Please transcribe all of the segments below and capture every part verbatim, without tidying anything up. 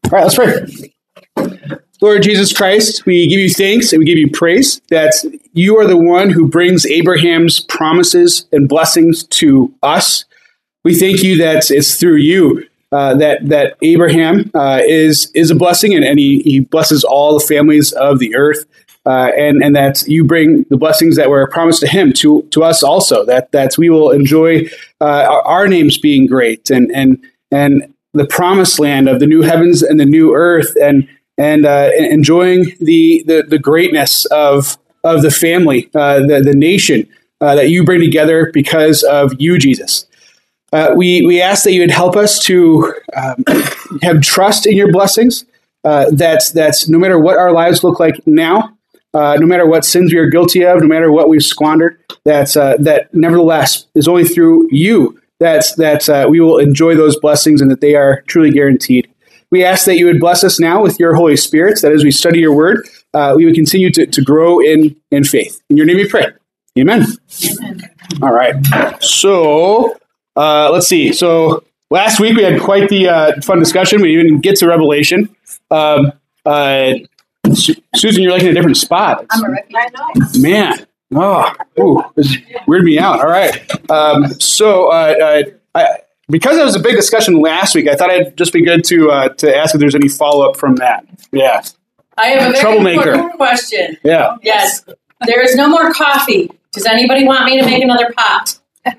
right, let's pray. Lord Jesus Christ, we give you thanks and we give you praise that you are the one who brings Abraham's promises and blessings to us. We thank you that it's through you uh, that that Abraham uh, is is a blessing, and, and he, he blesses all the families of the earth, uh, and and that you bring the blessings that were promised to him to to us also. That that we will enjoy uh, our, our names being great, and and and the promised land of the new heavens and the new earth, and and uh, enjoying the, the the greatness of of the family, uh, the the nation uh, that you bring together because of you, Jesus. Uh, we, we ask that you would help us to um, have trust in your blessings, uh, that, that no matter what our lives look like now, uh, no matter what sins we are guilty of, no matter what we've squandered, that, uh, that nevertheless is only through you that, that uh, we will enjoy those blessings and that they are truly guaranteed. We ask that you would bless us now with your Holy Spirit, that as we study your word, uh, we would continue to, to grow in, in faith. In your name we pray. Amen. Amen. All right. So... Uh, let's see. So last week we had quite the uh, fun discussion. We even get to Revelation. Um, uh, Su- Susan, you're like in a different spot. I'm a refugee. Man. Oh, ooh, this weirded me out. All right. Um, so uh, uh, I, because it was a big discussion last week, I thought it'd just be good to uh, to ask if there's any follow up from that. Yeah. I have a very Troublemaker. important question. Yeah. Yes. There is no more coffee. Does anybody want me to make another pot?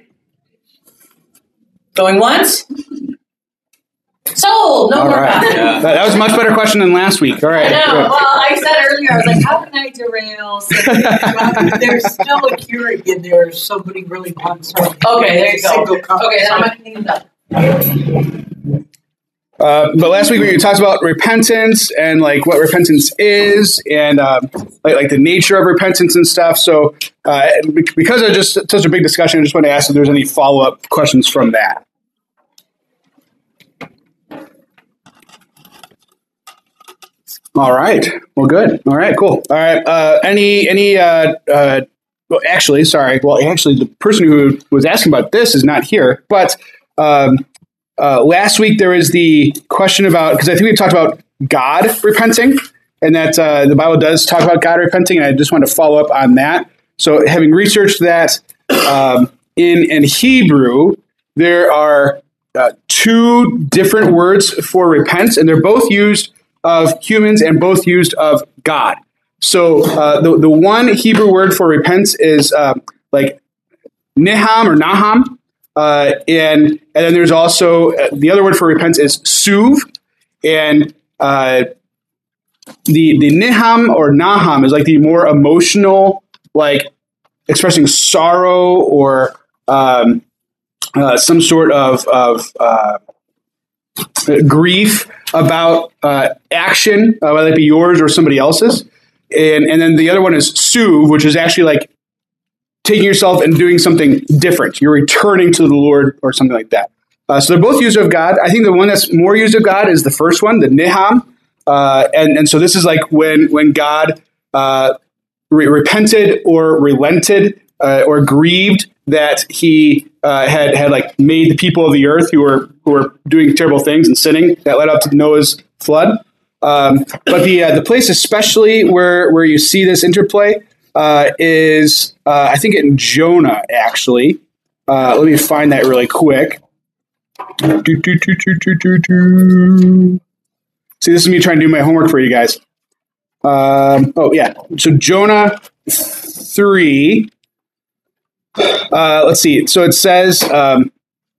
Going once? Sold! No All more right. coffee. Yeah. That, that was a much better question than last week. All right. I know. Good. Well, I said earlier, I was like, how can I derail? There's still a Keurig in there if somebody really wants one. Okay, there you go. Single cup. Okay, then I'm not cleaning it up. Uh, but last week we talked about repentance and like what repentance is, and um, like, like the nature of repentance and stuff. So uh, because of just such a big discussion, I just want to ask if there's any follow up questions from that. All right. Well, good. All right. Cool. All right. Uh, any any. Uh, uh, well, actually, sorry. Well, actually, the person who was asking about this is not here, but. Um, Uh, last week, there was the question about, because I think we talked about God repenting, and that uh, the Bible does talk about God repenting, and I just wanted to follow up on that. So having researched that, um, in, in Hebrew, there are uh, two different words for repent, and they're both used of humans and both used of God. So uh, the, the one Hebrew word for repent is uh, like niham or naham. Uh, and and then there's also uh, the other word for repent is suv, and uh, the the niham or naham is like the more emotional, like expressing sorrow or um, uh, some sort of of uh, grief about uh, action, uh, whether it be yours or somebody else's, and and then the other one is suv, which is actually like taking yourself and doing something different. You're returning to the Lord or something like that. Uh, so they're both used of God. I think the one that's more used of God is the first one, the niham. Uh, and, and so this is like when when God uh, re- repented or relented uh, or grieved that he uh, had had like made the people of the earth who were who were doing terrible things and sinning that led up to Noah's flood. Um, but the uh, the place especially where where you see this interplay Uh, is, uh, I think, in Jonah, actually. Uh, let me find that really quick. Do, do, do, do, do, do, do. See, this is me trying to do my homework for you guys. Um, oh, yeah. So Jonah three. Uh, let's see. So it says... Um,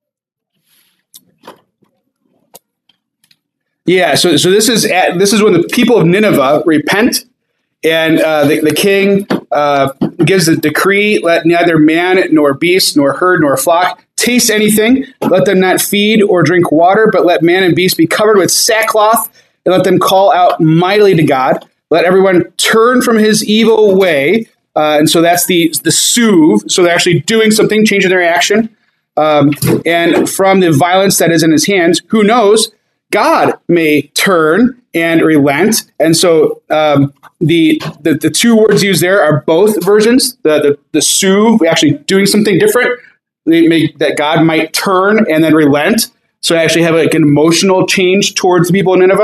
yeah, so so this is at, this is when the people of Nineveh repent. And uh, the, the king uh, gives a decree, let neither man nor beast nor herd nor flock taste anything. Let them not feed or drink water, but let man and beast be covered with sackcloth, and let them call out mightily to God. Let everyone turn from his evil way. Uh, and so that's the, the suv. So they're actually doing something, changing their action. Um, and from the violence that is in his hands, who knows? God may turn and relent. And so um, the, the the two words used there are both versions. The the, the suv, actually doing something different, they make, that God might turn and then relent. So actually have like an emotional change towards the people in Nineveh.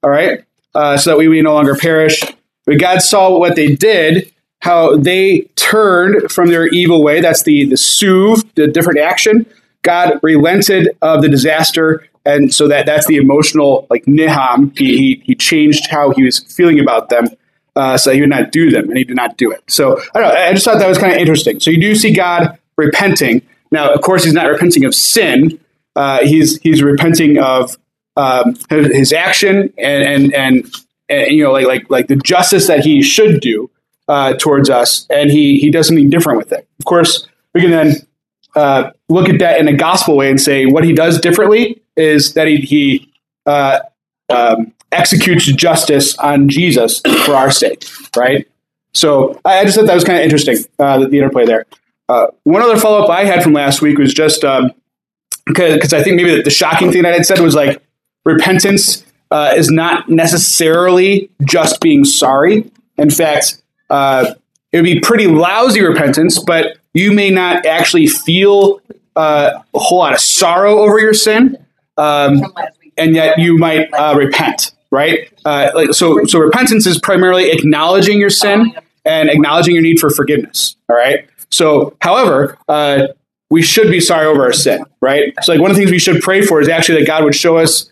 all right, uh, so that we may no longer perish. But God saw what they did, how they turned from their evil way. That's the, the suv, the different action. God relented of the disaster. And so that that's the emotional, like niham. He, he, he changed how he was feeling about them. Uh, so he would not do them, and he did not do it. So I don't know. I just thought that was kind of interesting. So you do see God repenting. Now, of course, he's not repenting of sin. Uh, he's he's repenting of um, his action and and, and and you know like like like the justice that he should do uh, towards us, and he he does something different with it. Of course, we can then uh, look at that in a gospel way and say what he does differently is that he he. Uh, um, executes justice on Jesus for our sake, right? So I just thought that was kind of interesting, uh, the interplay there. Uh, one other follow-up I had from last week was just um, because I think maybe the, the shocking thing that I had said was like repentance uh, is not necessarily just being sorry. In fact, uh, it would be pretty lousy repentance, but you may not actually feel uh, a whole lot of sorrow over your sin, um, and yet you might uh, repent. Right? Uh, like, so, so repentance is primarily acknowledging your sin and acknowledging your need for forgiveness. All right. So, however, uh, we should be sorry over our sin. Right. So, like one of the things we should pray for is actually that God would show us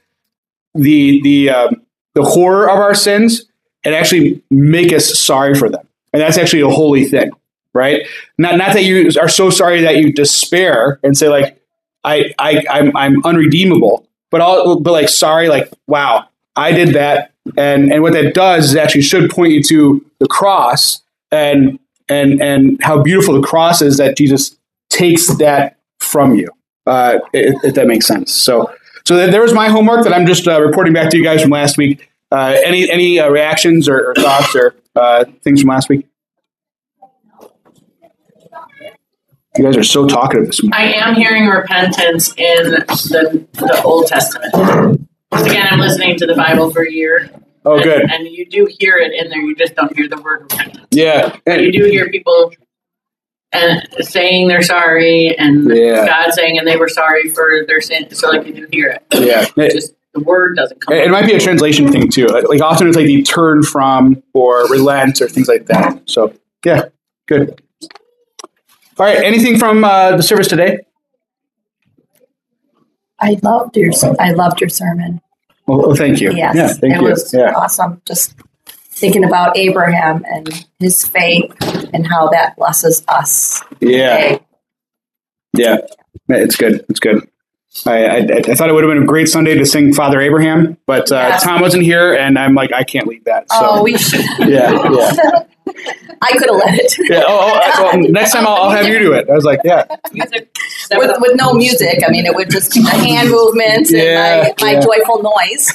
the the um, the horror of our sins and actually make us sorry for them. And that's actually a holy thing. Right. Not not that you are so sorry that you despair and say like I I I'm I'm unredeemable, but all but like sorry like wow. I did that, and, and what that does is actually should point you to the cross and and and how beautiful the cross is that Jesus takes that from you, uh, if, if that makes sense. So so that, there was my homework that I'm just uh, reporting back to you guys from last week. Uh, any any uh, reactions or, or thoughts or uh, things from last week? You guys are so talkative this morning. I am hearing repentance in the, the Old Testament. Again, I'm listening to the Bible for a year. Oh, and, good. And you do hear it in there. You just don't hear the word repentance. Yeah. And you do hear people and saying they're sorry, and yeah. God saying, and they were sorry for their sin. So, like, you do hear it. Yeah. It just the word doesn't come. It, it might be a translation thing too. Like often it's like the turn from or relent or things like that. So yeah, good. All right. Anything from uh, the service today? I loved your I loved your sermon. Well, well thank you. Yes, yeah, thank it you. was yeah. awesome. Just thinking about Abraham and his faith and how that blesses us. Yeah, today. yeah, it's good. It's good. I, I I thought it would have been a great Sunday to sing Father Abraham, but uh, yes. Tom wasn't here, and I'm like I can't lead that. So. Oh, we should. Yeah, yeah. I could have led it. Yeah. Oh, oh well, next time I'll, I'll have you do it. I was like, yeah. With, with no music, I mean, it would just be the hand movements yeah, and my, my yeah. joyful noise.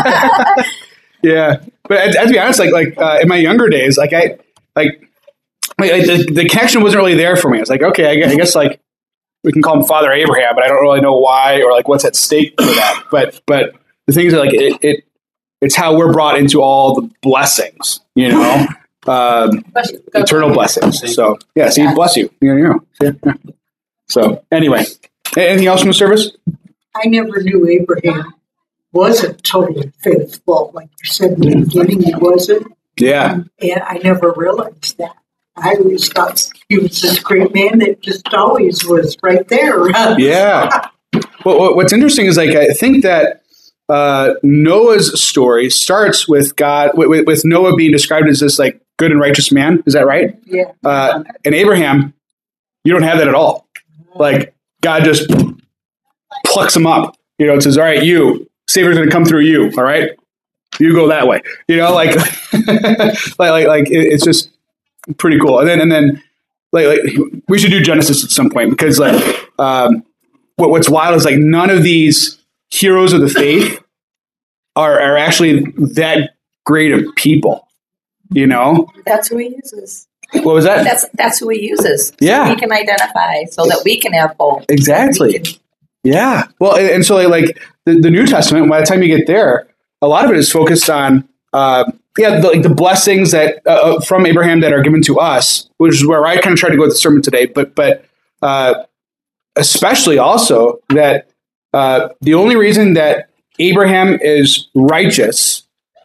Yeah, but to be honest, like like uh, in my younger days, like I like, like the, the connection wasn't really there for me. I was like, okay, I guess, I guess like we can call him Father Abraham, but I don't really know why or like what's at stake for that. But but the things are like it, it it's how we're brought into all the blessings, you know. Um, eternal blessings. So yeah, see, bless you. You know, yeah, yeah. So anyway, anything else from the service? I never knew Abraham wasn't totally faithful, like you said in the beginning. He wasn't. Yeah, and I never realized that. I always thought he was this great man that just always was right there. Yeah. Well, what's interesting is like I think that. Uh, Noah's story starts with God, with, with Noah being described as this like good and righteous man. Is that right? Yeah. Uh, and Abraham, you don't have that at all. Like God just plucks him up. You know, it says, "All right, you Savior's going to come through you. All right, you go that way." You know, like, like, like, like it, it's just pretty cool. And then, and then, like, like we should do Genesis at some point because, like, um, what, what's wild is like none of these heroes of the faith are, are actually that great of people, you know? That's who he uses. What was that? That's that's who he uses. So yeah. we can identify so that we can have hope. Exactly. We can, yeah. Well, and, and so like, like the, the New Testament, by the time you get there, a lot of it is focused on, uh, yeah, the, like the blessings that uh, from Abraham that are given to us, which is where I kind of tried to go with the sermon today, but, but uh, especially also that Uh, the only reason that Abraham is righteous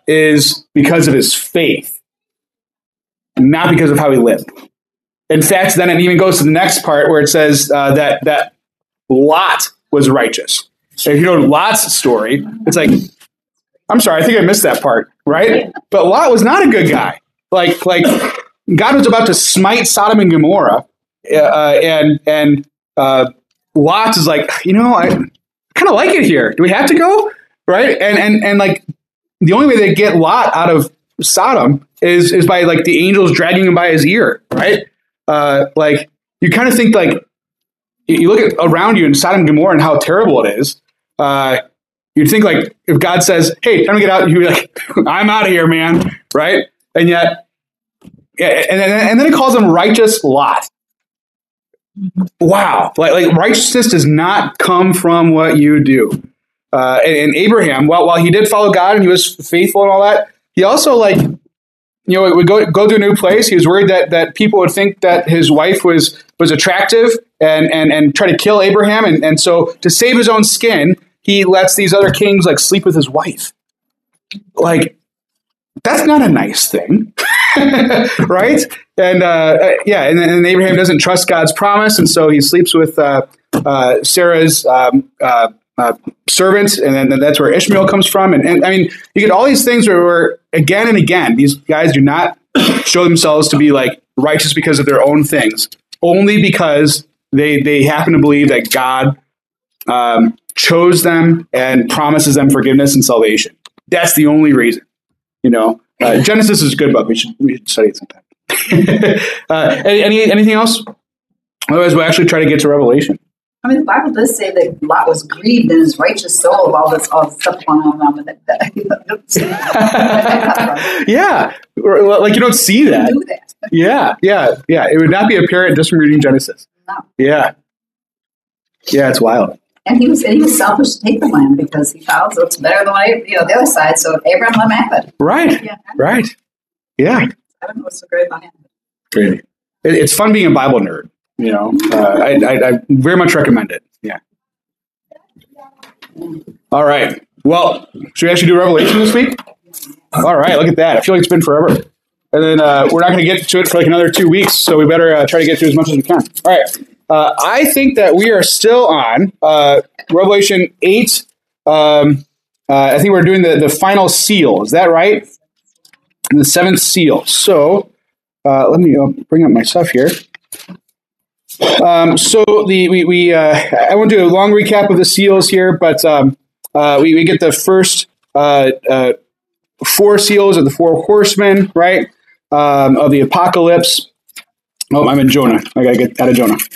is because of his faith, not because of how he lived. In fact, then it even goes to the next part where it says uh, that that Lot was righteous. So if you know Lot's story, it's like, I'm sorry, I think I missed that part, right? But Lot was not a good guy. Like, like God was about to smite Sodom and Gomorrah, uh, and and uh, Lot is like, you know, I kind of like it here. Do we have to go? Right? And and and like the only way they get Lot out of Sodom is is by like the angels dragging him by his ear, right? Uh, like you kind of think like you look at around you in Sodom and Gomorrah and how terrible it is. Uh, you'd think like if God says, "Hey, time to get out," you'd be like, "I'm out of here, man," right? And yet, yeah, and, and then it calls him righteous Lot. Wow, like like righteousness does not come from what you do. Uh, and, and Abraham, while while he did follow God and he was faithful and all that, he also like. You know, would go go to a new place. He was worried that, that people would think that his wife was was attractive and and, and try to kill Abraham. And, and so to save his own skin, he lets these other kings like sleep with his wife. Like, that's not a nice thing. Right? And uh, yeah, and, and Abraham doesn't trust God's promise. And so he sleeps with uh, uh, Sarah's um, uh, uh, servant. And then that's where Ishmael comes from. And, and I mean, you get all these things where, where again and again, these guys do not show themselves to be like righteous because of their own things, only because they they happen to believe that God um, chose them and promises them forgiveness and salvation. That's the only reason. You know, uh, Genesis is a good book. We should we should study it sometime. uh, any anything else? Otherwise, we'll actually try to get to Revelation. I mean, the Bible does say that Lot was grieved in his righteous soul of all this all this stuff going on with it. Yeah, like you don't see that. Do that. Yeah, yeah, yeah. It would not be apparent just from reading Genesis. No. Yeah, yeah, it's wild. And he was and he was selfish to take the land because he felt it's better than what, you know the other side. So Abraham let him have it. Right. Yeah. Right. Yeah. I don't know what's so great about him. Great. It, it's fun being a Bible nerd. You know, uh, I, I, I very much recommend it. Yeah. All right. Well, should we actually do Revelation this week? All right. Look at that. I feel like it's been forever. And then uh, we're not going to get to it for like another two weeks, so we better uh, try to get through as much as we can. All right. Uh, I think that we are still on uh, Revelation eight. Um, uh, I think we're doing the, the final seal. Is that right? The seventh seal. So uh, let me uh, bring up my stuff here. Um, so the we, we uh, I won't do a long recap of the seals here, but um, uh, we, we get the first uh, uh, four seals of the four horsemen, right, um, of the apocalypse. Oh, I'm in Jonah. I gotta get out of Jonah.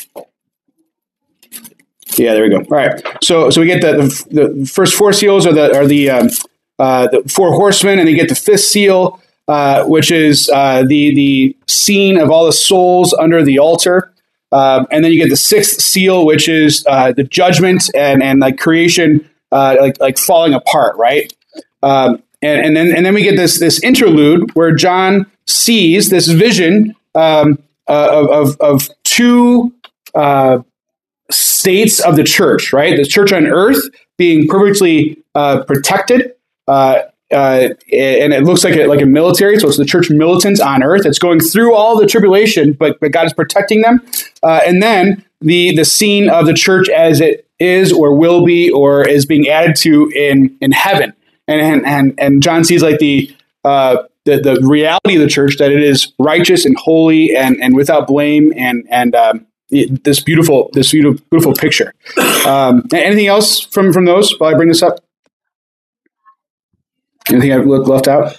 Yeah, there we go. All right. So so we get the the, the first four seals are the are the um, uh, the four horsemen, and they get the fifth seal, uh, which is uh, the the scene of all the souls under the altar. Um, and then you get the sixth seal, which is uh, the judgment and, and like creation, uh, like like falling apart, right? Um, and, and then and then we get this this interlude where John sees this vision um, uh, of, of of two uh, states of the church, right? The church on earth being perfectly uh, protected. Uh, Uh, and it looks like a, like a military, so it's the church militant on earth. It's going through all the tribulation, but but God is protecting them. Uh, and then the the scene of the church as it is, or will be, or is being added to in in heaven. And and and John sees like the uh, the the reality of the church, that it is righteous and holy and and without blame, and and um, it, this beautiful this beautiful beautiful picture. Um, anything else from from those while I bring this up? Anything I've left out?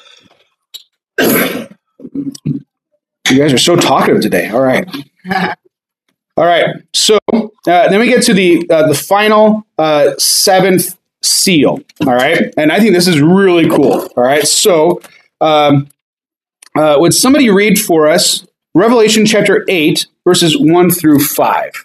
You guys are so talkative today. All right. All right. So uh, then we get to the uh, the final uh, seventh seal. All right. And I think this is really cool. All right. So um, uh, would somebody read for us Revelation chapter eight, verses one through five?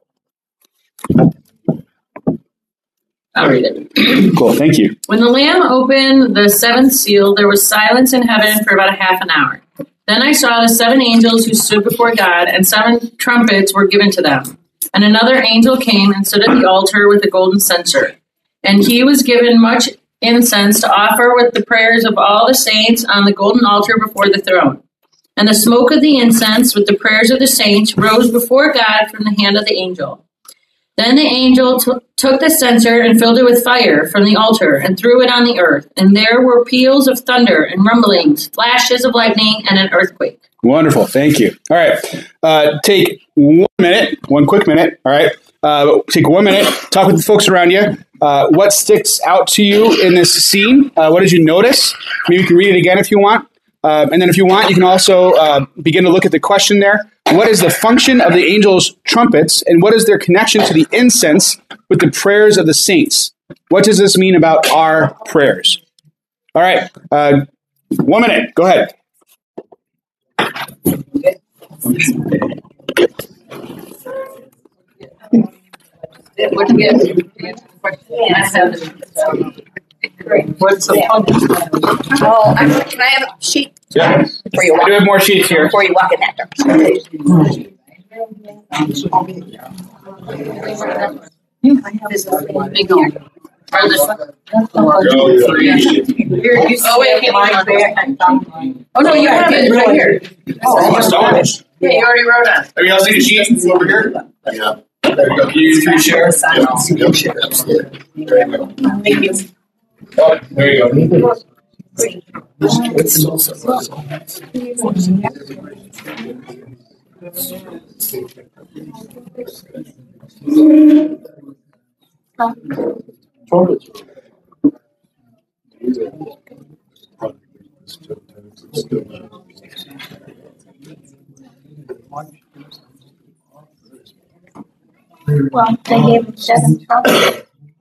I'll read it. Cool. Thank you. When the Lamb opened the seventh seal, there was silence in heaven for about a half an hour. Then I saw the seven angels who stood before God, and seven trumpets were given to them. And another angel came and stood at the altar with a golden censer. And he was given much incense to offer with the prayers of all the saints on the golden altar before the throne. And the smoke of the incense with the prayers of the saints rose before God from the hand of the angel. Then the angel t- took the censer and filled it with fire from the altar and threw it on the earth. And there were peals of thunder and rumblings, flashes of lightning, and an earthquake. Wonderful. Thank you. All right. Uh, take one minute, one quick minute. All right. Uh, take one minute, talk with the folks around you. Uh, what sticks out to you in this scene? Uh, what did you notice? Maybe you can read it again if you want. Uh, and then if you want, you can also uh, begin to look at the question there. What is the function of the angels' trumpets, and what is their connection to the incense with the prayers of the saints? What does this mean about our prayers? All right. Uh, one minute. Go ahead. What do you get? What's the function? Oh, I'm, can I have a sheet Yeah. before you I walk? do have more sheets here. Before you walk in that door. Or this one? Here, you Oh, wait, see my back. Oh, no, you have it right here. Almost almost. Yeah, you already wrote on it. Everybody else need a sheet over here? Yeah. There you go. Can you three share? Oh, there you go. Well, they gave him seven trumpets.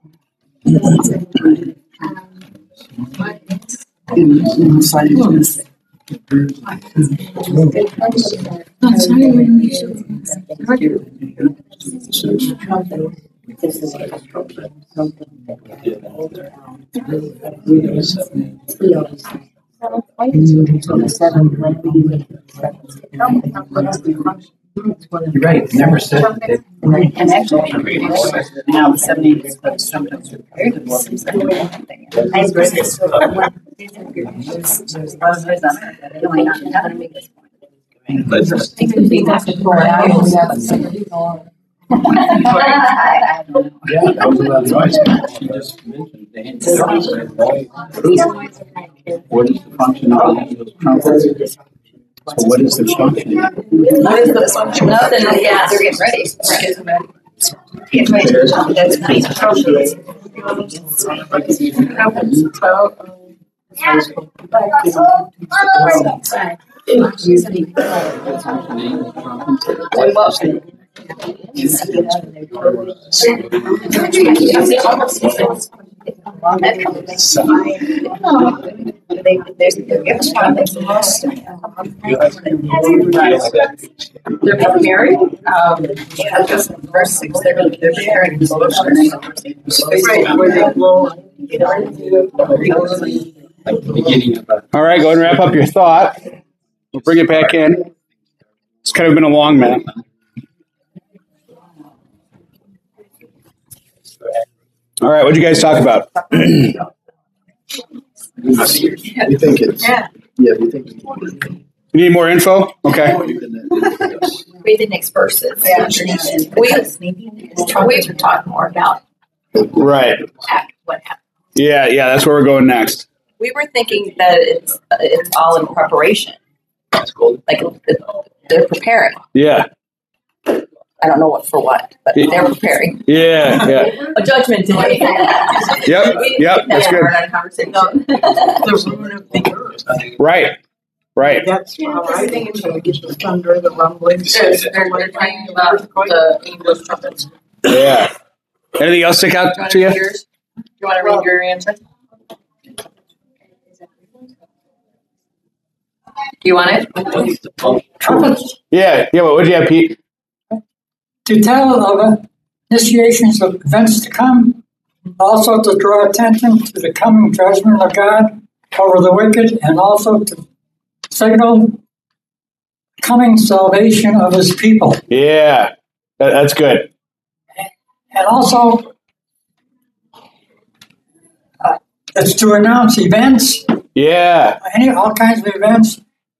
You're right, it never said that. And actually, now the seventies, but sometimes repaired it. Yeah, that was a lot of noise. She just mentioned the angels. What is the function of the angels' trumpets? So what is the function? What is the function? Nothing, yeah, they're getting ready. Getting ready to jump, that's nice. They, there's, they're given trumpets. They're getting married. Um, yeah, just verse six. They're gonna, they're sharing the Right, where they blow. Like the beginning of a. All right, go ahead and wrap up your thought. We'll bring it back in. It's kind of been a long minute. All right, what did you guys talk about? We think it's, Yeah. yeah, we think. You need more info? Okay. Read the next verses. Yeah. We, we were talking more about Right. after what happened. Yeah, yeah, that's where we're going next. We were thinking that it's it's all in preparation. Like it, they're preparing. Yeah, I don't know what for what, but they're preparing. yeah, yeah. A judgment day. Yep, yep, that's good. The ruin of the earth. Right, right. That's how I think it's gonna get the thunder, the rumblings. They're, they're, they're talking about the angels' trumpets. Yeah. Anything else stick out Do you want to to you? read yours? Do you want to read your answer? Do you want it? Yeah, yeah. What would you have, Pete? To tell of initiations of events to come, also to draw attention to the coming judgment of God over the wicked, and also to signal coming salvation of his people. Yeah, that, that's good. And also, uh, It's to announce events, Yeah. any all kinds of events.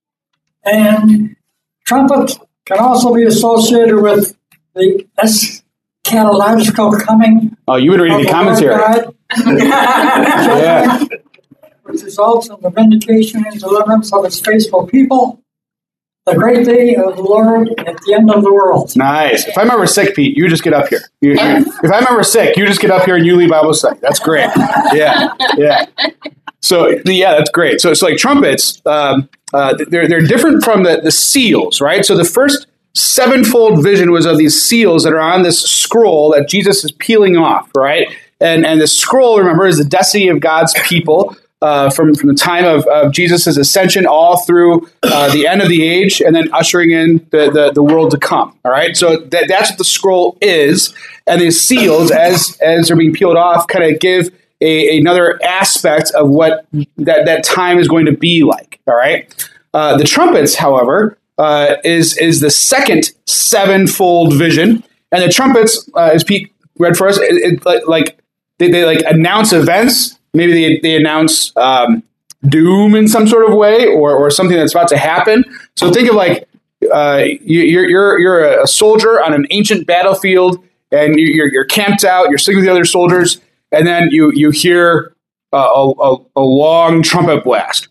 And trumpet can also be associated with the eschatological coming Oh, you would read of the the commentary. Lord God, Yeah. which results in the vindication and deliverance of his faithful people, the great day of the Lord at the end of the world. Nice. If I remember sick, Pete, you just get up here. You, you- if I remember sick, you just get up here and you lead Bible study. That's great. Yeah. Yeah. So, yeah, that's great. So it's like trumpets, um, uh, they're, they're different from the, the seals, right? So the first sevenfold vision was of these seals that are on this scroll that Jesus is peeling off, right? And, and the scroll, remember, is the destiny of God's people. Uh, from, from the time of, of Jesus' ascension all through uh, the end of the age and then ushering in the, the, the world to come. All right. So that, that's what the scroll is. And these seals, as, as they're being peeled off, kind of give a, another aspect of what that, that time is going to be like. All right. Uh, the trumpets, however, uh, is, is the second sevenfold vision. And the trumpets, uh, as Pete read for us, it, it, like they, they like announce events. Maybe they, they announce um, doom in some sort of way, or, or something that's about to happen. So think of like uh, you, you're you're you're a soldier on an ancient battlefield, and you're you're camped out. You're sitting with the other soldiers, and then you you hear uh, a, a a long trumpet blast.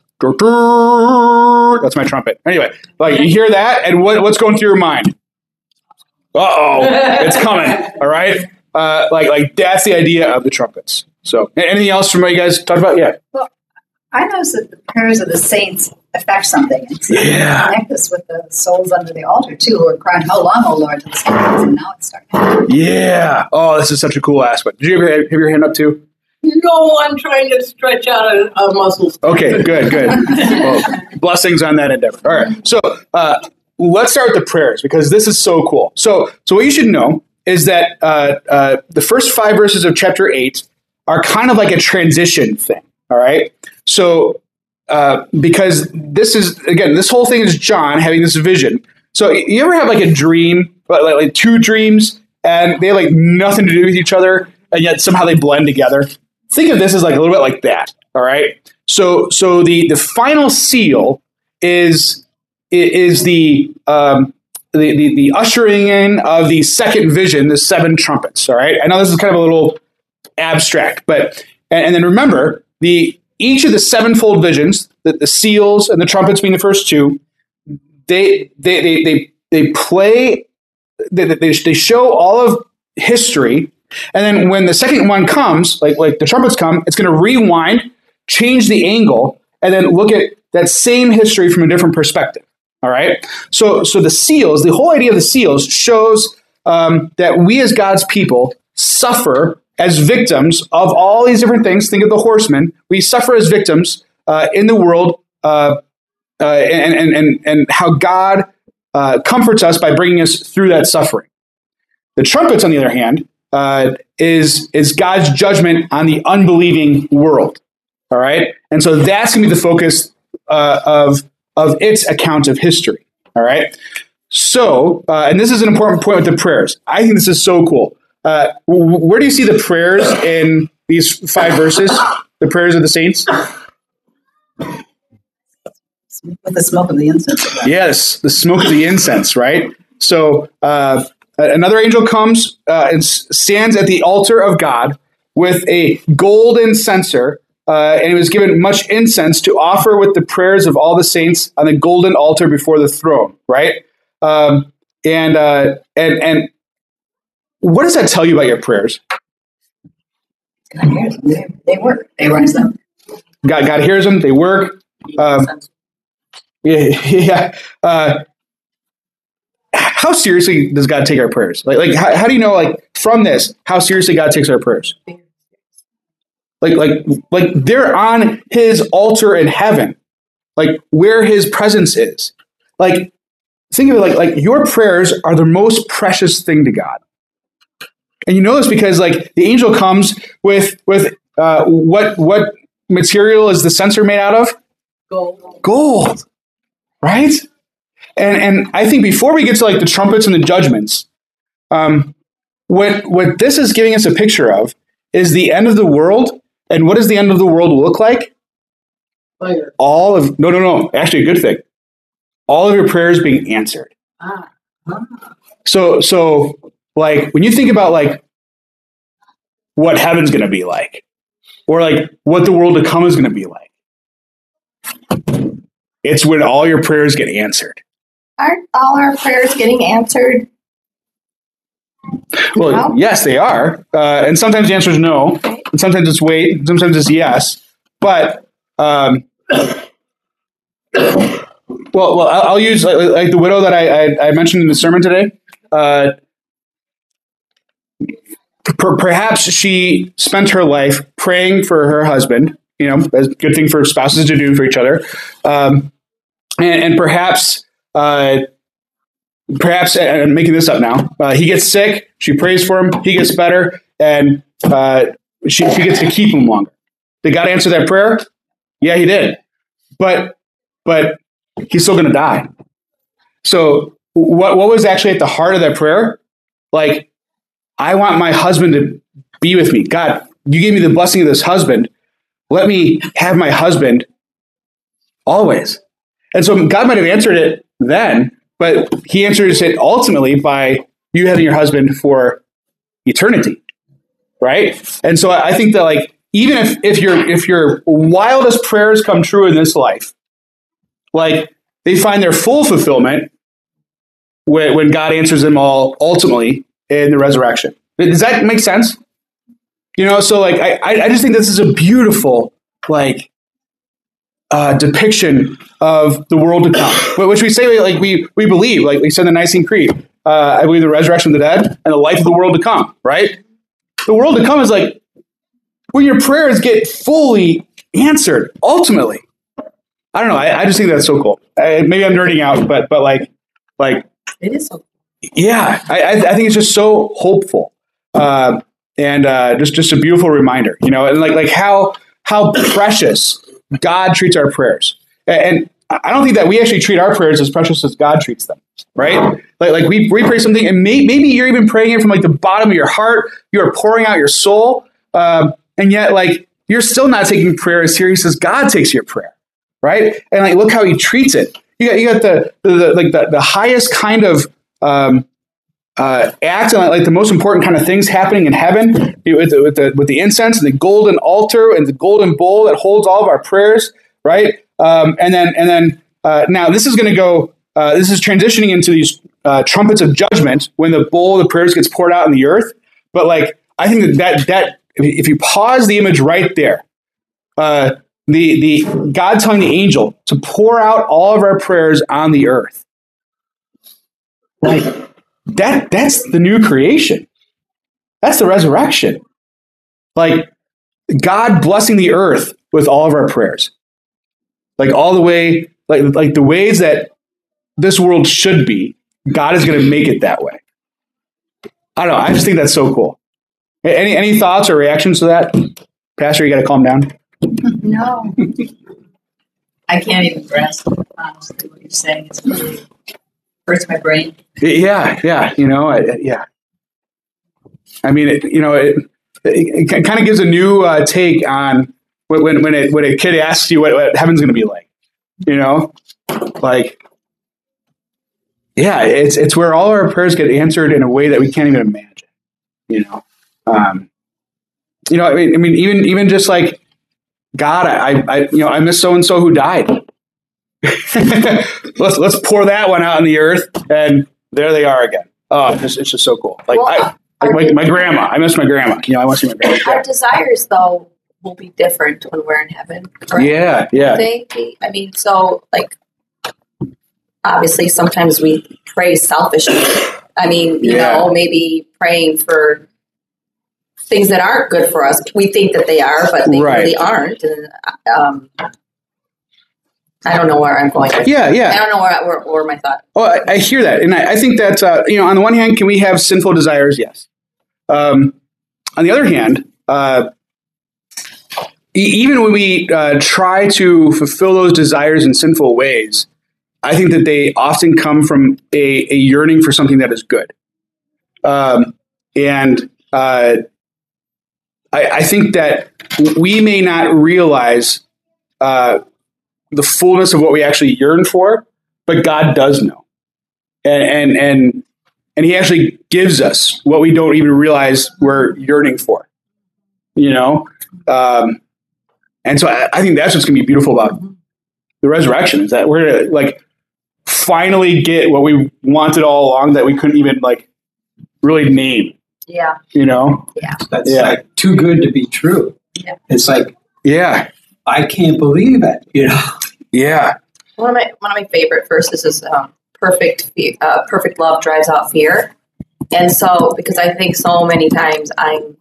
That's my trumpet. Anyway, like you hear that, and what what's going through your mind? Uh oh, it's coming. All right, uh, like like that's the idea of the trumpets. So, anything else from what you guys talked about? Yeah. Well, I noticed that the prayers of the saints affect something. And so Yeah. connect this with the souls under the altar, too, who are crying, "How long, O Lord?" And now it's starting. Yeah. Oh, this is such a cool aspect. Did you ever have your hand up too? No, I'm trying to stretch out a, a muscle. Okay, good, good. Well, blessings on that endeavor. All right. So, uh, let's start with the prayers because this is so cool. So, so what you should know is that uh, uh, the first five verses of chapter eight are kind of like a transition thing. All right. So, uh, because this is, again, this whole thing is John having this vision. So you ever have like a dream, like, like two dreams, and they have like nothing to do with each other, and yet somehow they blend together? Think of this as like a little bit like that. All right. So, so the, the final seal is, is the, um, the, the, the ushering in of the second vision, the seven trumpets. All right. I know this is kind of a little abstract, but and, and then remember the each of the sevenfold visions, the, the seals and the trumpets being the first two, they they they they, they play they, they they show all of history, and then when the second one comes, like like the trumpets come, it's going to rewind, change the angle, and then look at that same history from a different perspective. All right, so so the seals, the whole idea of the seals shows um, that we as God's people suffer as victims of all these different things. Think of the horsemen. We suffer as victims uh, in the world, uh, uh, and, and, and, and how God uh, comforts us by bringing us through that suffering. The trumpets, on the other hand, uh, is, is God's judgment on the unbelieving world. All right? And so that's going to be the focus uh, of, of its account of history. All right? So, uh, and this is an important point with the prayers. I think this is so cool. Uh, where do you see the prayers in these five verses? The prayers of the saints? With the smoke of the incense. Yes, the smoke of the incense, right? So uh, another angel comes uh, and stands at the altar of God with a golden censer, uh, and he was given much incense to offer with the prayers of all the saints on the golden altar before the throne, right? Um, and uh, and and what does that tell you about your prayers? God hears them. They, they work. They rise them. God, God hears them. They work. Um, yeah, yeah. Uh, how seriously does God take our prayers? Like, like, how, how do you know, like, from this, how seriously God takes our prayers? Like, like, like, they're on His altar in heaven, like where His presence is. Like, think of it like, like your prayers are the most precious thing to God. And you know this because, like, the angel comes with with uh, what what material is the censer made out of? Gold. Gold, right? And and I think before we get to like the trumpets and the judgments, um, what what this is giving us a picture of is the end of the world And what does the end of the world look like? Fire. All of, no, no, no, actually a good thing. All of your prayers being answered. Ah. Ah. So, so like when you think about like what heaven's going to be like, or like what the world to come is going to be like, it's when all your prayers get answered. Aren't all our prayers getting answered? Well, No? yes, they are. Uh, and sometimes the answer is no. And sometimes it's wait. And sometimes it's yes. But, um, well, well, I'll, I'll use like, like the widow that I, I, I mentioned in the sermon today. Uh, per, perhaps she spent her life praying for her husband. You know, that's a good thing for spouses to do for each other. Um, and, and perhaps, uh, perhaps, and I'm making this up now, uh, he gets sick. She prays for him. He gets better, and uh, she, she gets to keep him longer. Did God answer that prayer? Yeah, he did. But, but he's still going to die. So, what what was actually at the heart of that prayer? Like, I want my husband to be with me. God, you gave me the blessing of this husband. Let me have my husband always. And so God might have answered it then, but he answers it ultimately by you having your husband for eternity. Right? And so I think that like, even if, if your if your wildest prayers come true in this life, like they find their full fulfillment when, when God answers them all ultimately in the resurrection. Does that make sense? You know, so like I, I just think this is a beautiful like uh, depiction of the world to come, which we say like we we believe, like we said in the Nicene Creed. Uh, I believe the resurrection of the dead and the life of the world to come. Right? The world to come is like when your prayers get fully answered. Ultimately, I don't know. I, I just think that's so cool. I, maybe I'm nerding out, but but like like It is so. yeah, I I I think it's just so hopeful. Uh, And uh, just just a beautiful reminder, you know, and like like how how precious God treats our prayers. And I don't think that we actually treat our prayers as precious as God treats them, right? Like like we, we pray something, and may, maybe you're even praying it from like the bottom of your heart. You are pouring out your soul, um, and yet like you're still not taking prayer as serious as God takes your prayer, right? And like look how He treats it. You got you got the, the, the like the, the highest kind of um, Uh, act on like the most important kind of things happening in heaven with the, with the with the incense and the golden altar and the golden bowl that holds all of our prayers, right? Um, and then and then uh, now this is going to go. Uh, this is transitioning into these uh, trumpets of judgment when the bowl of the prayers gets poured out in the earth. But like I think that that, that if you pause the image right there, uh, the the God telling the angel to pour out all of our prayers on the earth, like. That that's the new creation. That's the resurrection. Like God blessing the earth with all of our prayers. Like all the way, like like the ways that this world should be, God is going to make it that way. I don't know. I just think that's so cool. Any any thoughts or reactions to that? Pastor, you got to calm down. No. I can't even grasp, honestly, what you're saying. It's really hurts my brain. Yeah, yeah, you know, I, yeah. I mean, it, you know, it, it, it kind of gives a new uh, take on when when it, when a kid asks you what, what heaven's going to be like. You know, like, yeah, it's it's where all our prayers get answered in a way that we can't even imagine. You know, um, you know, I mean, I mean, even even just like God, I, I you know, I miss so and so who died. let's let's pour that one out in the earth, and there they are again. Oh, it's just, it's just so cool. Like, Well, I, like my, my grandma. I miss my grandma. You know, I want to see my grandma. Our desires, though, will be different when we're in heaven. Correct? Yeah, yeah, They, they, I mean, so like, obviously, sometimes we pray selfishly. I mean, you Yeah. know, maybe praying for things that aren't good for us. We think that they are, but they Right. really aren't. And um, I don't know where I'm going. With yeah, I yeah. don't know where, where, where my thought. Oh, I, I hear that, and I, I think that uh, you know, on the one hand, can we have sinful desires? Yes. Um, on the other hand, uh, e- even when we uh, try to fulfill those desires in sinful ways, I think that they often come from a, a yearning for something that is good. Um, and uh, I, I think that we may not realize uh, the fullness of what we actually yearn for, but God does know, and and and and He actually gives us what we don't even realize we're yearning for. You know, um, and so I, I think that's what's going to be beautiful about the resurrection, is that we're going to like finally get what we wanted all along that we couldn't even like really name. Yeah. You know? Yeah. That's Yeah. like too good to be true. Yeah. It's like, Yeah. I can't believe it, you know? Yeah. One of my one of my favorite verses is um, perfect fe- uh, perfect love drives out fear, and so because I think so many times I'm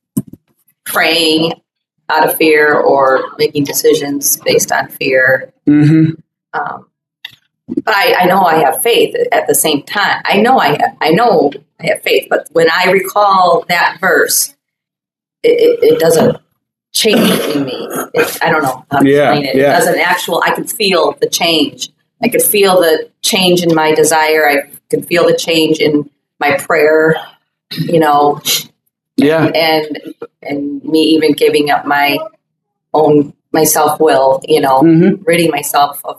praying out of fear or making decisions based on fear. Mm-hmm. Um, but I, I know I have faith at the same time. I know I have, I know I have faith, but when I recall that verse, it, it, it doesn't change in me. It, I don't know how to Yeah, explain it. yeah. It doesn't actual. I could feel the change. I could feel the change in my desire. I could feel the change in my prayer. You know, Yeah. and and me even giving up my own my self will. You know, Mm-hmm. ridding myself of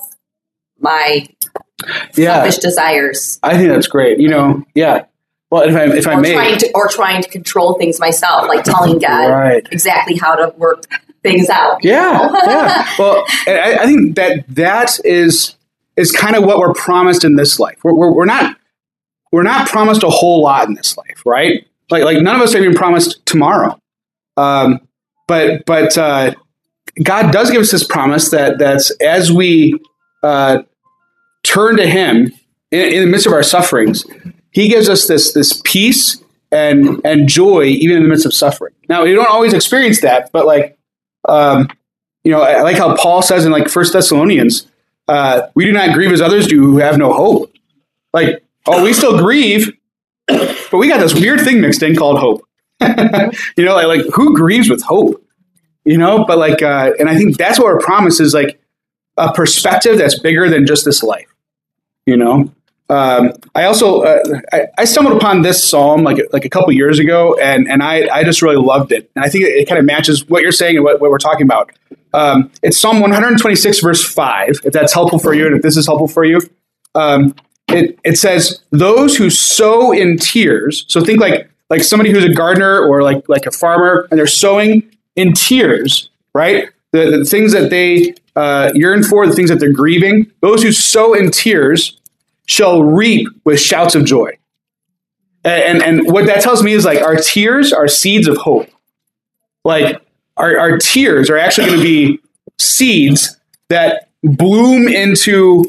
my Yeah. selfish desires, I think that's great. You know, yeah. Well, if I if I or may, trying to or trying to control things myself, like telling God right. exactly how to work things out. you Yeah, know? yeah. Well, and I, I think that that is is kind of what we're promised in this life. We're, we're we're not we're not promised a whole lot in this life, right? Like like none of us are even promised tomorrow. Um, but but uh, God does give us this promise that that's as we uh, turn to Him in, in the midst of our sufferings, He gives us this this peace and and joy even in the midst of suffering. Now we don't always experience that, but like. Um, you know, I like how Paul says in like First Thessalonians, uh, we do not grieve as others do who have no hope. Like, oh, we still grieve, but we got this weird thing mixed in called hope. You know, like, like who grieves with hope? You know, but like, uh, and I think that's what our promise is, like a perspective that's bigger than just this life. You know, um, I also uh, I, I stumbled upon this psalm like like a couple years ago, and and I I just really loved it, and I think it, it kind of matches what you're saying and what, what we're talking about. Um, it's Psalm one twenty-six verse five. If that's helpful for you, and if this is helpful for you, um, it it says, "Those who sow in tears." So think like like somebody who's a gardener or like like a farmer, and they're sowing in tears, right? The the things that they uh, yearn for, the things that they're grieving. Those who sow in tears shall reap with shouts of joy. And, and and what that tells me is like our tears are seeds of hope. Like our, our tears are actually going to be seeds that bloom into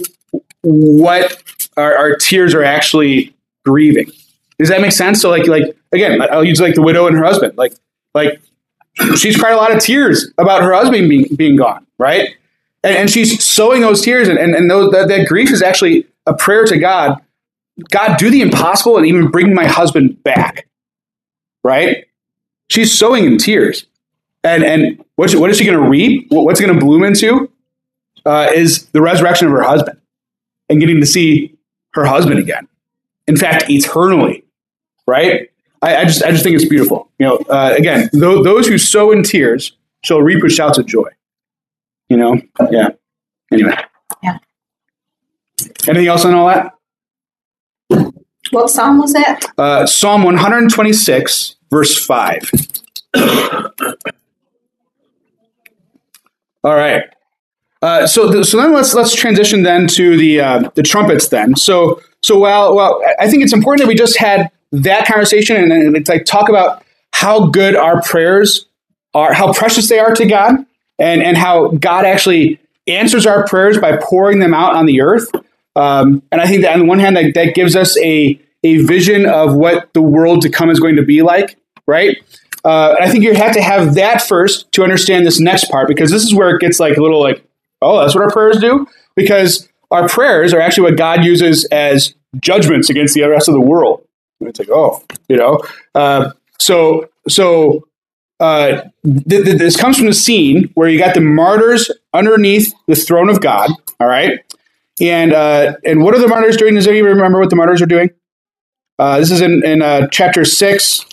what our, our tears are actually grieving. Does that make sense? So like like again, I'll use like the widow and her husband. Like like she's cried a lot of tears about her husband being being gone, right? And, and she's sowing those tears, and and, and those, that, that grief is actually a prayer to God. God, do the impossible and even bring my husband back, right? She's sowing in tears. And and what's, what is she going to reap? What's going to bloom into uh, is the resurrection of her husband and getting to see her husband again. In fact, eternally, right? I, I just I just think it's beautiful. You know, uh, again, th- those who sow in tears shall reap with shouts of joy. You know, yeah. Anyway. Yeah. Anything else on all that? What psalm was that? Uh, Psalm one twenty-six, verse five. All right. Uh, so, th- so then let's let's transition then to the uh, the trumpets. Then, so so while well, I think it's important that we just had that conversation and, and it's like talk about how good our prayers are, how precious they are to God, and and how God actually answers our prayers by pouring them out on the earth. Um, and I think that on the one hand, that, that gives us a a vision of what the world to come is going to be like, right? Uh, and I think you have to have that first to understand this next part, because this is where it gets like a little like, oh, that's what our prayers do? Because our prayers are actually what God uses as judgments against the rest of the world. And it's like, oh, you know. Uh, so so uh, th- th- this comes from the scene where you got the martyrs underneath the throne of God, all right? And uh, and what are the martyrs doing? Does anyone remember what the martyrs are doing? Uh, this is in, in uh, chapter six,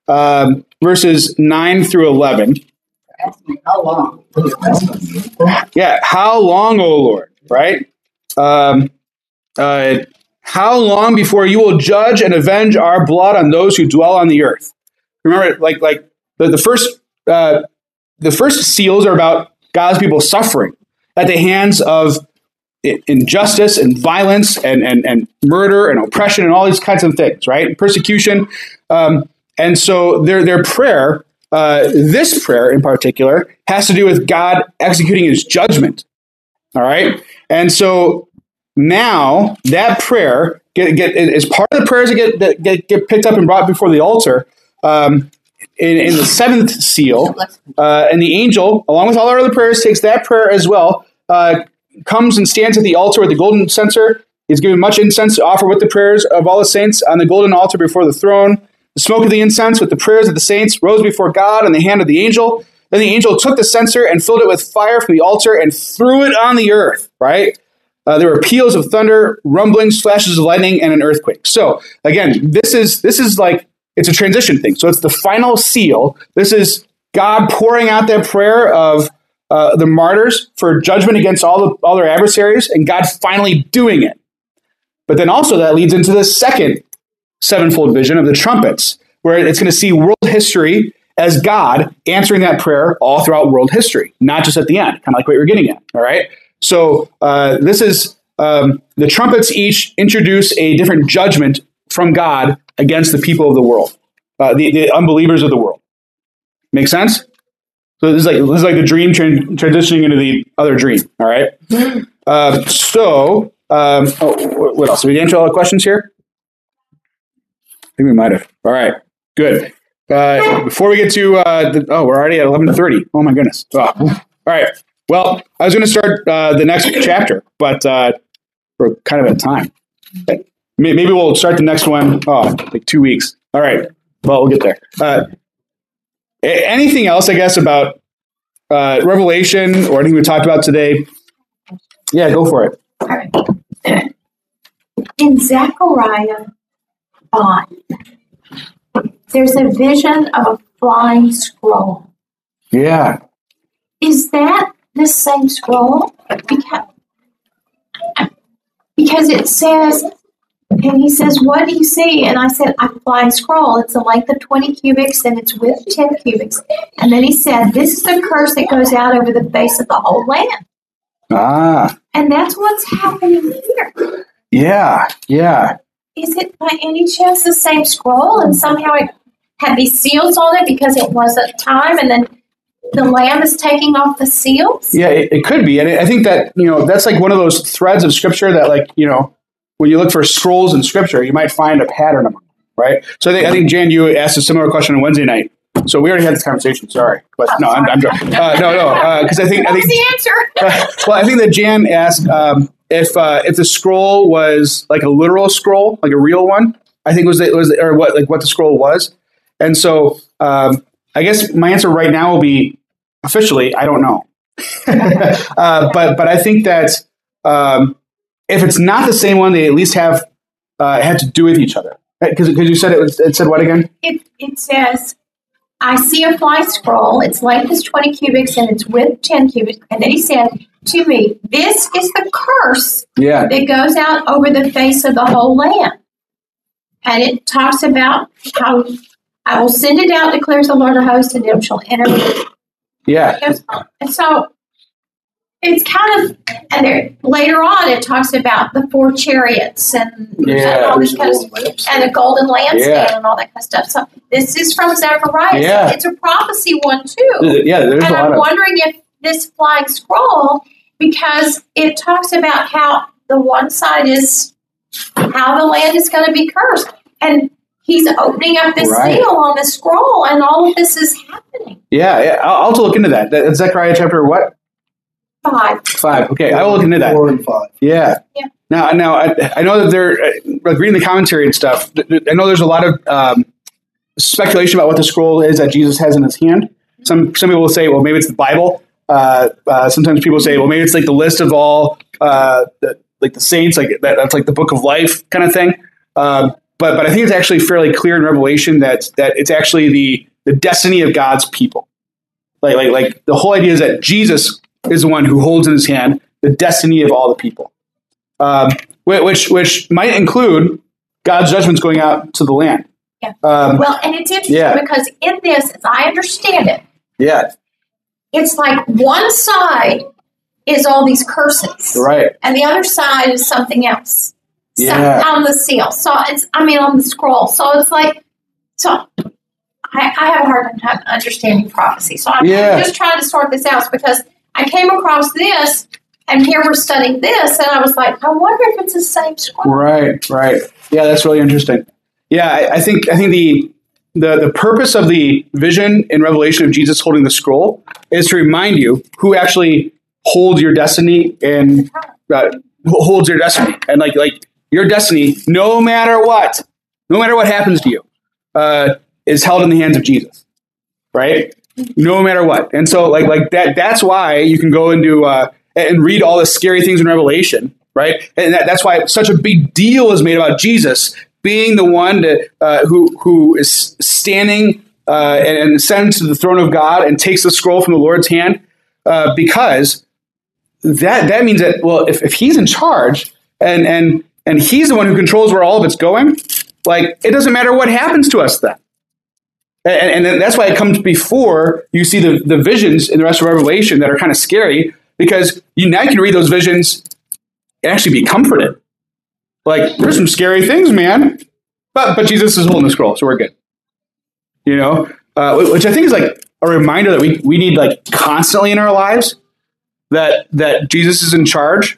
um, verses nine through eleven. Ask me how long. Yeah, how long, O Lord, right? Um, uh, how long before you will judge and avenge our blood on those who dwell on the earth? Remember, like like the, the first uh, the first seals are about God's people suffering at the hands of injustice and violence and, and, and murder and oppression and all these kinds of things, right? Persecution. Um, and so their their prayer, uh, this prayer in particular, has to do with God executing his judgment. All right? And so now that prayer get, get is part of the prayers that get, that get, get picked up and brought before the altar. Um, in, in the seventh seal, uh, and the angel, along with all our other prayers, takes that prayer as well, uh, comes and stands at the altar with the golden censer. He's given much incense to offer with the prayers of all the saints on the golden altar before the throne. The smoke of the incense with the prayers of the saints rose before God in the hand of the angel. Then the angel took the censer and filled it with fire from the altar and threw it on the earth, right? Uh, there were peals of thunder, rumblings, flashes of lightning, and an earthquake. So again, this is this is like, it's a transition thing. So it's the final seal. This is God pouring out that prayer of uh, the martyrs for judgment against all, the, all their adversaries, and God finally doing it. But then also that leads into the second sevenfold vision of the trumpets, where it's going to see world history as God answering that prayer all throughout world history, not just at the end, kind of like what you're getting at. All right. So uh, this is um, the trumpets each introduce a different judgment from God against the people of the world, uh, the, the unbelievers of the world. Make sense? So this is like this is like the dream tra- transitioning into the other dream. All right. Uh, so um, oh, what else? Did we answer all the questions here? I think we might have. All right. Good. Uh, before we get to uh, the, oh, we're already at eleven thirty. Oh my goodness. Oh. All right. Well, I was going to start uh, the next chapter, but uh, we're kind of at time. Maybe we'll start the next one, oh, like two weeks. All right. Well, we'll get there. Uh, anything else, I guess, about uh, Revelation or anything we talked about today? Yeah, go for it. All right. In Zechariah five, there's a vision of a flying scroll. Yeah. Is that the same scroll? Because, because it says, and he says, what do you see? And I said, a flying scroll. It's a length of twenty cubits and it's width ten cubits. And then he said, this is the curse that goes out over the face of the whole land. Ah. And that's what's happening here. Yeah. Yeah. Is it by any chance the same scroll? And somehow it had these seals on it because it wasn't time, and then the Lamb is taking off the seals? Yeah, it, it could be. And I think that, you know, that's like one of those threads of Scripture that, like, you know, when you look for scrolls in Scripture, you might find a pattern among them, right? So I think, I think Jan, you asked a similar question on Wednesday night. So we already had this conversation. Sorry, but no, I'm, I'm uh, no, no, because uh, I think I think the answer. uh, well, I think that Jan asked um, if uh, if the scroll was like a literal scroll, like a real one. I think was it was or what like what the scroll was, and so um, I guess my answer right now will be officially I don't know, uh, but but I think that um, if it's not the same one, they at least have uh, had to do with each other, because because you said it was it said what again? It it says, I see a fly scroll. Its length is twenty cubits and its width ten cubits. And then he said to me, this is the curse Yeah. that goes out over the face of the whole land. And it talks about how I will send it out, declares the Lord of hosts, and it shall enter. Yeah. And so it's kind of, and there, later on it talks about the four chariots and, Yeah. and all this kind of and a golden lampstand Yeah. and all that kind of stuff. So this is from Zechariah. Yeah. So it's a prophecy one too. Yeah, there's And a lot I'm of wondering if this flying scroll, because it talks about how the one side is how the land is going to be cursed. And he's opening up this Right. seal on the scroll, and all of this is happening. yeah. yeah I'll, I'll have to look into that. That's Zechariah chapter what? Five. Five. Okay, I will look into that. Four and five. Yeah. Yeah. Now, now I, I know that they're uh, like reading the commentary and stuff. th- th- I know there's a lot of um, speculation about what the scroll is that Jesus has in his hand. Some some people will say, well, maybe it's the Bible. Uh, uh, sometimes people say, well, maybe it's like the list of all uh, the, like the saints, like that, that's like the book of life kind of thing. Um, but but I think it's actually fairly clear in Revelation that that it's actually the the destiny of God's people. Like like like the whole idea is that Jesus is the one who holds in his hand the destiny of all the people, um, which which might include God's judgments going out to the land. Yeah. Um, Well, and it's interesting yeah. because in this, as I understand it, yeah. it's like one side is all these curses, Right. and the other side is something else. Yeah. Some, on the seal. So it's, I mean, on the scroll. So it's like, so I, I have a hard time understanding prophecy. So I'm, Yeah. I'm just trying to sort this out because I came across this, and here we're studying this, and I was like, I wonder if it's the same scroll. Right. Right. Yeah, that's really interesting. Yeah, I, I think I think the the the purpose of the vision in Revelation of Jesus holding the scroll is to remind you who actually holds your destiny and uh, holds your destiny, and like like your destiny, no matter what, no matter what happens to you, uh, is held in the hands of Jesus, right? No matter what, and so like like that. That's why you can go into uh, and read all the scary things in Revelation, right? And that, that's why such a big deal is made about Jesus being the one to, uh, who who is standing uh, and, and ascends to the throne of God and takes the scroll from the Lord's hand, uh, because that that means that, well, if, if he's in charge and and and he's the one who controls where all of it's going, like it doesn't matter what happens to us then. And, and that's why it comes before you see the, the visions in the rest of Revelation that are kind of scary, because you now you can read those visions and actually be comforted. Like, there's some scary things, man. But but Jesus is holding the scroll, so we're good. You know? Uh, which I think is like a reminder that we, we need like constantly in our lives that that Jesus is in charge.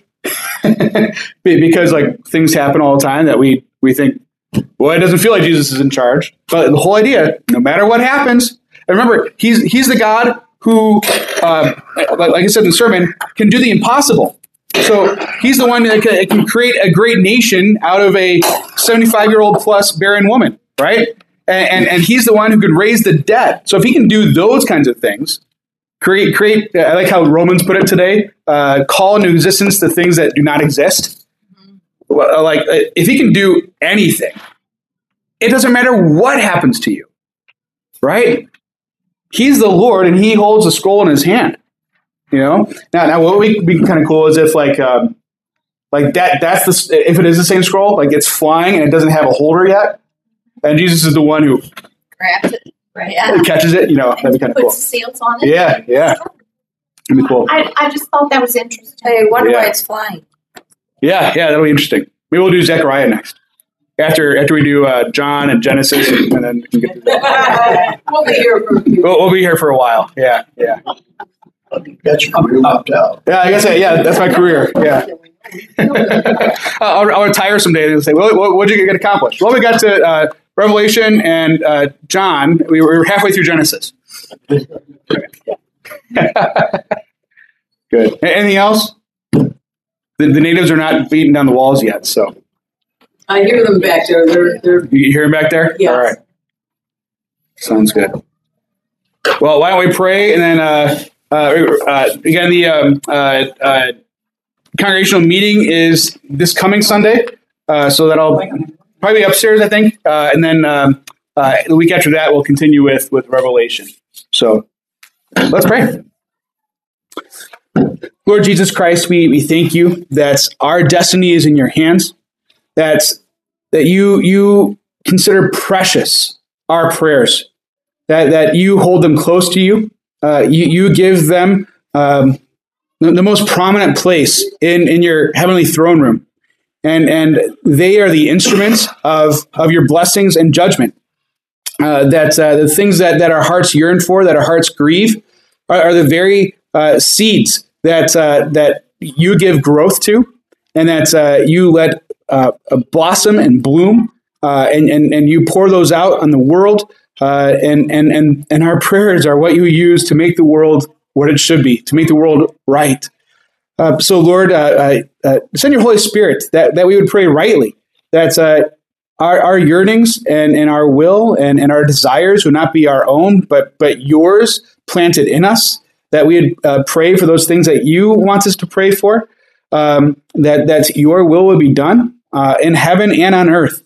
Because like things happen all the time that we, we think, well, it doesn't feel like Jesus is in charge. But the whole idea, no matter what happens, and remember, he's he's the God who, uh, like I said in the sermon, can do the impossible. So he's the one that can, that can create a great nation out of a seventy-five-year-old plus barren woman, right? And, and and he's the one who could raise the dead. So if he can do those kinds of things, create create. I like how Romans put it today. Uh, call into existence the things that do not exist. Mm-hmm. Like if he can do anything, it doesn't matter what happens to you, right? He's the Lord, and he holds the scroll in his hand. You know, now, now what would be kind of cool is if like, um, like that, that's the, if it is the same scroll, like it's flying and it doesn't have a holder yet. And Jesus is the one who Grabs it, right? Yeah. catches it, you know, that'd be kind of cool. Puts seals on it. Yeah. Yeah. That'd be cool. I, I just thought that was interesting. I wonder Yeah. why it's flying. Yeah. Yeah. That'll be interesting. Maybe we'll do Zechariah next. After, after we do uh, John and Genesis, and, and then we can get to that. We'll be here for a few. We'll, we'll be here for a while. Yeah. Yeah. That's your career mapped out. Yeah. I guess, that, yeah, that's my career. Yeah. I'll, I'll retire someday and say, well, what did you get accomplished? Well, we got to uh, Revelation and uh, John. We were halfway through Genesis. Good. Anything else? The, the natives are not beating down the walls yet, so. I hear them back there. They're, they're, You hear them back there? Yes. All right. Sounds good. Well, why don't we pray, and then uh, uh, uh, again, the um, uh, uh, congregational meeting is this coming Sunday, uh, so that'll probably be upstairs, I think, uh, and then um, uh, the week after that, we'll continue with with Revelation. So let's pray. Lord Jesus Christ, we, we thank you that our destiny is in your hands, that that you you consider precious our prayers, that that you hold them close to you. Uh, you, you give them um, the, the most prominent place in, in your heavenly throne room. And and they are the instruments of, of your blessings and judgment. Uh, that uh, the things that, that our hearts yearn for, that our hearts grieve, are, are the very uh, seeds that uh, that you give growth to, and that uh, you let uh, blossom and bloom, uh, and, and and you pour those out on the world. Uh, and, and, and, and our prayers are what you use to make the world what it should be, to make the world right. Uh, so, Lord, uh, uh, send your Holy Spirit that, that we would pray rightly, that uh, our, our yearnings and, and our will and, and our desires would not be our own, but, but yours planted in us, that we would uh, pray for those things that you want us to pray for, um, that, that your will would be done uh, in heaven and on earth.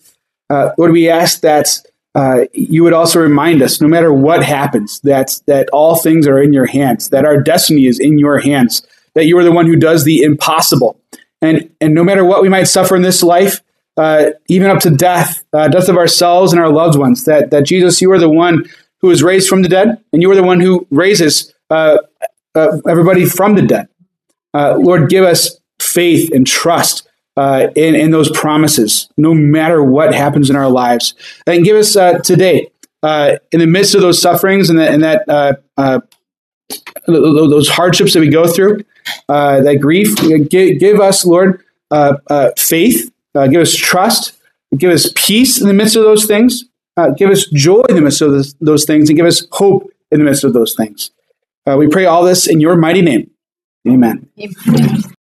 Uh, Lord, we ask that uh, you would also remind us, no matter what happens, that, that all things are in your hands, that our destiny is in your hands, that you are the one who does the impossible. And, and no matter what we might suffer in this life, uh, even up to death, uh, death of ourselves and our loved ones, that, that Jesus, you are the one who is raised from the dead, and you are the one who raises uh, uh, everybody from the dead. Uh, Lord, give us faith and trust uh, in, in those promises, no matter what happens in our lives. And give us uh, today, uh, in the midst of those sufferings and, the, and that uh, uh, those hardships that we go through, uh, that grief, give, give us, Lord, uh, uh, faith, uh, give us trust, give us peace in the midst of those things, uh, give us joy in the midst of those, those things, and give us hope in the midst of those things. Uh, we pray all this in your mighty name. Amen. Amen.